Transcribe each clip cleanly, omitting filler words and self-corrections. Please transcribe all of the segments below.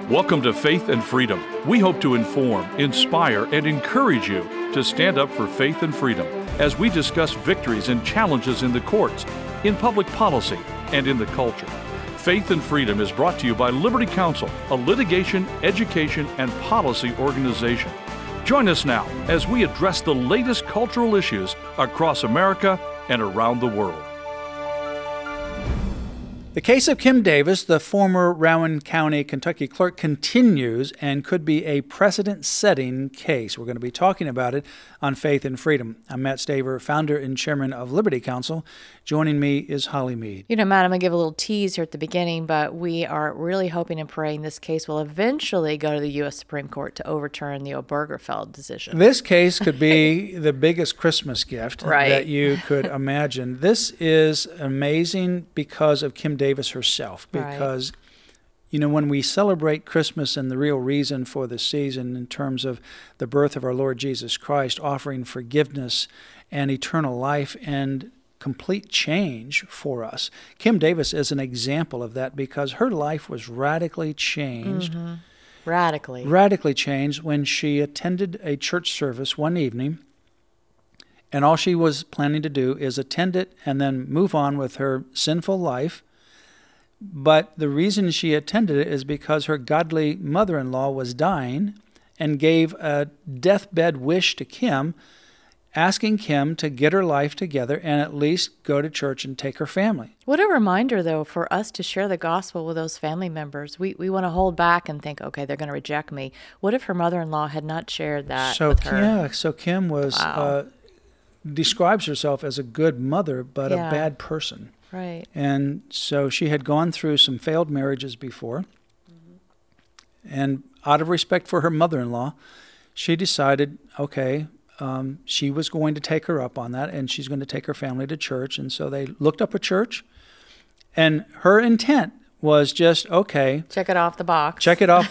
Welcome to Faith and Freedom. We hope to inform, inspire, and encourage you to stand up for faith and freedom as we discuss victories and challenges in the courts, in public policy, and in the culture. Faith and Freedom is brought to you by Liberty Counsel, a litigation, education, and policy organization. Join us now as we address the latest cultural issues across America and around the world. The case of Kim Davis, the former Rowan County, Kentucky clerk, continues and could be a precedent-setting case. We're going to be talking about it on Faith and Freedom. I'm Matt Staver, founder and chairman of Liberty Counsel. Joining me is Holly Mead. You know, Matt, I'm going to give a little tease here at the beginning, but we are really hoping and praying this case will eventually go to the U.S. Supreme Court to overturn the Obergefell decision. This case could be the biggest Christmas gift that you could imagine. This is amazing because of Kim Davis herself, because you know, when we celebrate Christmas and the real reason for the season in terms of the birth of our Lord Jesus Christ, offering forgiveness and eternal life and complete change for us, Kim Davis is an example of that because her life was radically changed. Mm-hmm. Radically changed when she attended a church service one evening, and all she was planning to do is attend it and then move on with her sinful life. But the reason she attended it is because her godly mother-in-law was dying and gave a deathbed wish to Kim, asking Kim to get her life together and at least go to church and take her family. What a reminder, though, for us to share the gospel with those family members. We want to hold back and think, okay, they're going to reject me. What if her mother-in-law had not shared that with her? Yeah, so Kim was describes herself as a good mother, but a bad person. Right. And so she had gone through some failed marriages before. Mm-hmm. And out of respect for her mother-in-law, she decided, she was going to take her up on that, and she's going to take her family to church. And so they looked up a church, and her intent was just, check it off the box.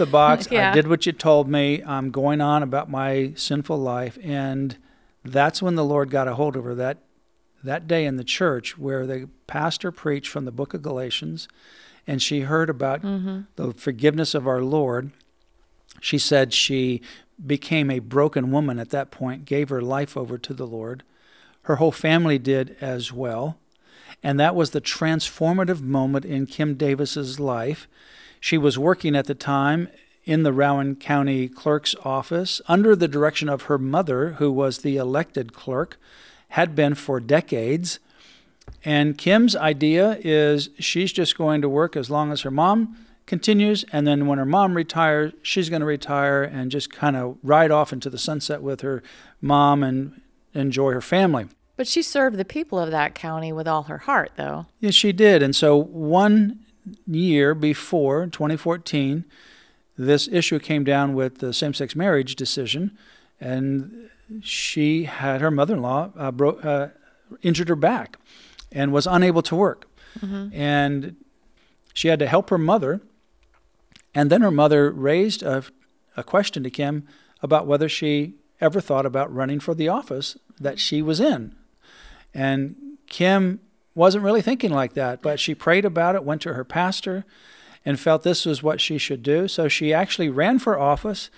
I did what you told me. I'm going on about my sinful life. And that's when the Lord got a hold of her that day in the church, where the pastor preached from the book of Galatians, and she heard about the forgiveness of our Lord. She said she became a broken woman at that point, gave her life over to the Lord. Her whole family did as well. And that was the transformative moment in Kim Davis's life. She was working at the time in the Rowan County clerk's office under the direction of her mother, who was the elected clerk, had been for decades. And Kim's idea is she's just going to work as long as her mom continues, and then when her mom retires, she's going to retire and just kind of ride off into the sunset with her mom and enjoy her family. But she served the people of that county with all her heart, though. Yes, she did. And so 1 year before, 2014, this issue came down with the same-sex marriage decision, and she had her mother-in-law injured her back and was unable to work. Mm-hmm. And she had to help her mother. And then her mother raised a question to Kim about whether she ever thought about running for the office that she was in. And Kim wasn't really thinking like that, but she prayed about it, went to her pastor, and felt this was what she should do. So she actually ran for office,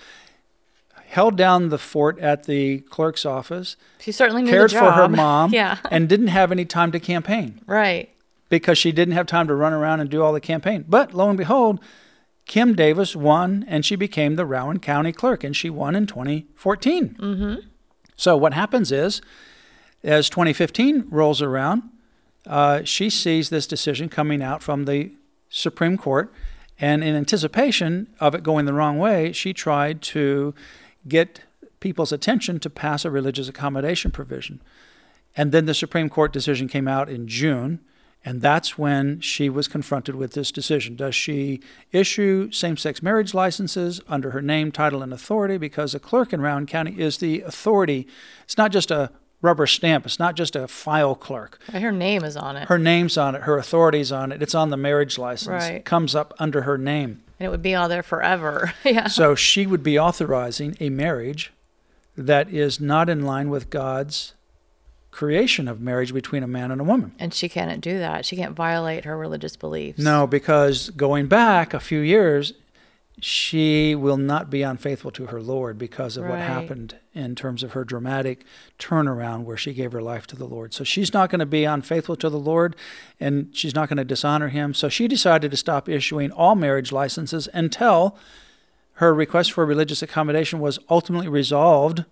held down the fort at the clerk's office. She certainly knew cared the job. for her mom, and didn't have any time to campaign. Right. Because she didn't have time to run around and do all the campaign. But lo and behold, Kim Davis won, and she became the Rowan County clerk, and she won in 2014. Mm-hmm. So what happens is, as 2015 rolls around, she sees this decision coming out from the Supreme Court, and in anticipation of it going the wrong way, she tried to get people's attention to pass a religious accommodation provision. And then the Supreme Court decision came out in June, and that's when she was confronted with this decision. Does she issue same-sex marriage licenses under her name, title, and authority? Because a clerk in Rowan County is the authority. It's not just a rubber stamp. It's not just a file clerk. Her name is on it. Her name's on it. Her authority's on it. It's on the marriage license. Right. It comes up under her name. And it would be all there forever. Yeah. So she would be authorizing a marriage that is not in line with God's creation of marriage between a man and a woman. And she can't do that. She can't violate her religious beliefs. No, because going back a few years, she will not be unfaithful to her Lord because of what Right. happened in terms of her dramatic turnaround where she gave her life to the Lord. So she's not going to be unfaithful to the Lord, and she's not going to dishonor him. So she decided to stop issuing all marriage licenses until her request for religious accommodation was ultimately resolved.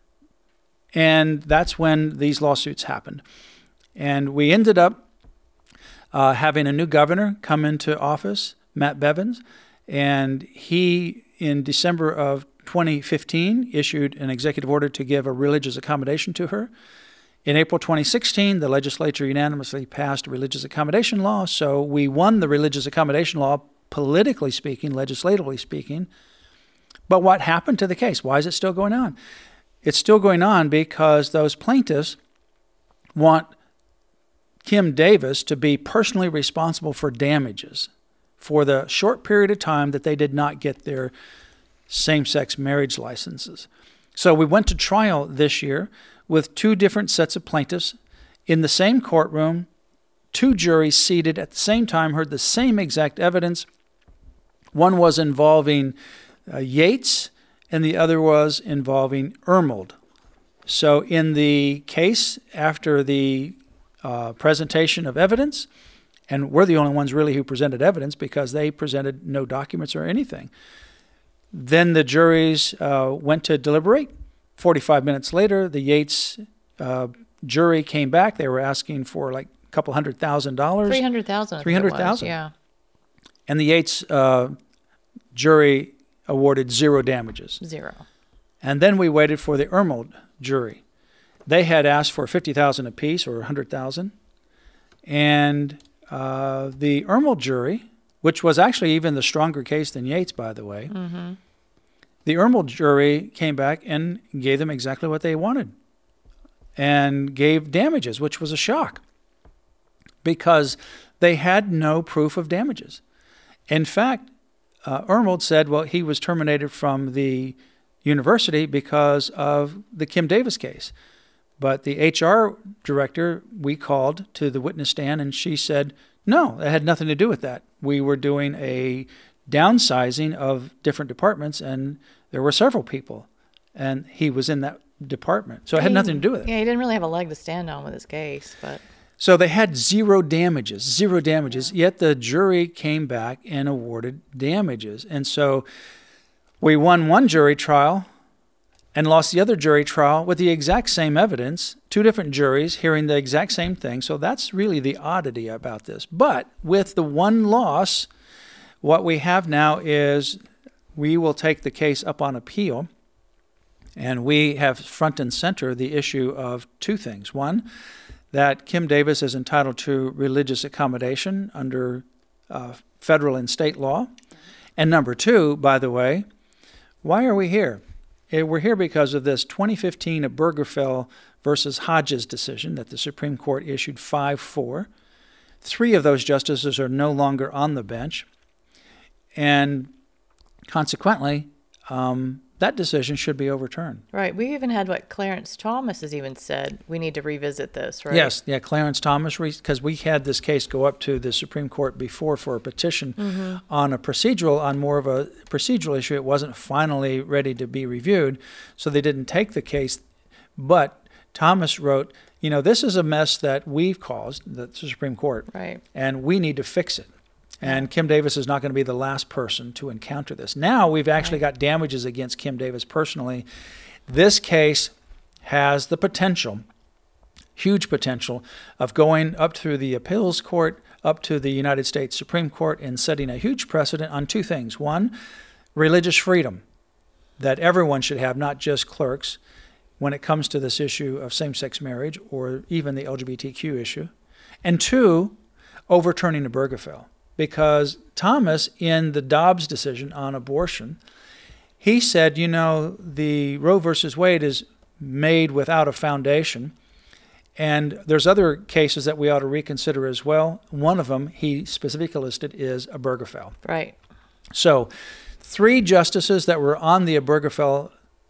And that's when these lawsuits happened. And we ended up having a new governor come into office, Matt Bevins, and he, in December of 2015, issued an executive order to give a religious accommodation to her. In April 2016, the legislature unanimously passed a religious accommodation law, so we won the religious accommodation law, politically speaking, legislatively speaking. But what happened to the case? Why is it still going on? It's still going on because those plaintiffs want Kim Davis to be personally responsible for damages for the short period of time that they did not get their same-sex marriage licenses. So we went to trial this year with two different sets of plaintiffs in the same courtroom. Two juries seated at the same time heard the same exact evidence. One was involving Yates, and the other was involving Ermold. So in the case, after the presentation of evidence, and we're the only ones really who presented evidence because they presented no documents or anything. Then the juries went to deliberate. 45 minutes later, the Yates jury came back. They were asking for like a couple $100,000. $300,000. $300,000. Yeah. And the Yates jury awarded zero damages. Zero. And then we waited for the Ermold jury. They had asked for $50,000 apiece or $100,000. And the Ermold jury, which was actually even the stronger case than Yates, by the way, the Ermold jury came back and gave them exactly what they wanted and gave damages, which was a shock because they had no proof of damages. In fact, Ermold said, well, he was terminated from the university because of the Kim Davis case. But the HR director we called to the witness stand, and she said, no, it had nothing to do with that. We were doing a downsizing of different departments, and there were several people, and he was in that department. So it had nothing to do with it. Yeah, he didn't really have a leg to stand on with his case. But so they had zero damages, yet the jury came back and awarded damages. And so we won one jury trial and lost the other jury trial with the exact same evidence, two different juries hearing the exact same thing. So that's really the oddity about this. But with the one loss, what we have now is we will take the case up on appeal, and we have front and center the issue of two things. One, that Kim Davis is entitled to religious accommodation under federal and state law. And number two, by the way, why are we here? We're here because of this 2015 Obergefell versus Hodges decision that the Supreme Court issued 5-4. 3 of those justices are no longer on the bench. And consequently, that decision should be overturned. right, we even had what Clarence Thomas has even said. We need to revisit this, right? Yes, yeah, Clarence Thomas, because we had this case go up to the Supreme Court before for a petition on more of a procedural issue. It wasn't finally ready to be reviewed, so they didn't take the case. But Thomas wrote, this is a mess that we've caused, the Supreme Court, Right. and we need to fix it. And Kim Davis is not going to be the last person to encounter this. Now we've actually got damages against Kim Davis personally. This case has the potential, huge potential, of going up through the appeals court, up to the United States Supreme Court, and setting a huge precedent on two things. One, religious freedom, that everyone should have, not just clerks, when it comes to this issue of same-sex marriage or even the LGBTQ issue. And two, overturning Obergefell. Because Thomas, in the Dobbs decision on abortion, he said, the Roe versus Wade is made without a foundation. And there's other cases that we ought to reconsider as well. One of them, he specifically listed, is Obergefell. Right. So 3 justices that were on the Obergefell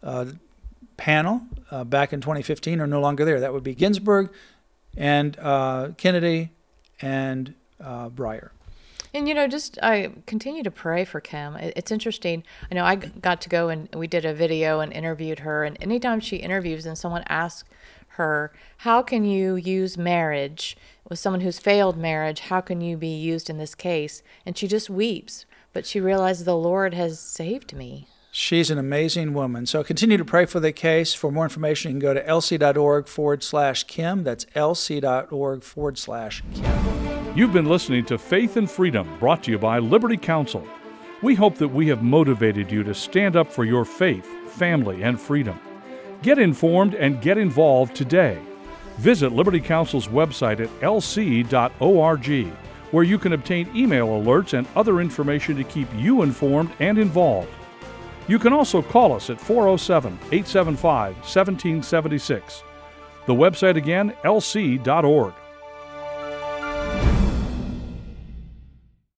panel back in 2015 are no longer there. That would be Ginsburg and Kennedy and Breyer. And, I continue to pray for Kim. It's interesting. I know I got to go and we did a video and interviewed her. And anytime she interviews and someone asks her, how can you use marriage with someone who's failed marriage? How can you be used in this case? And she just weeps. But she realizes the Lord has saved me. She's an amazing woman. So continue to pray for the case. For more information, you can go to lc.org/Kim. That's lc.org/Kim. You've been listening to Faith and Freedom, brought to you by Liberty Counsel. We hope that we have motivated you to stand up for your faith, family, and freedom. Get informed and get involved today. Visit Liberty Counsel's website at lc.org, where you can obtain email alerts and other information to keep you informed and involved. You can also call us at 407-875-1776. The website again, lc.org.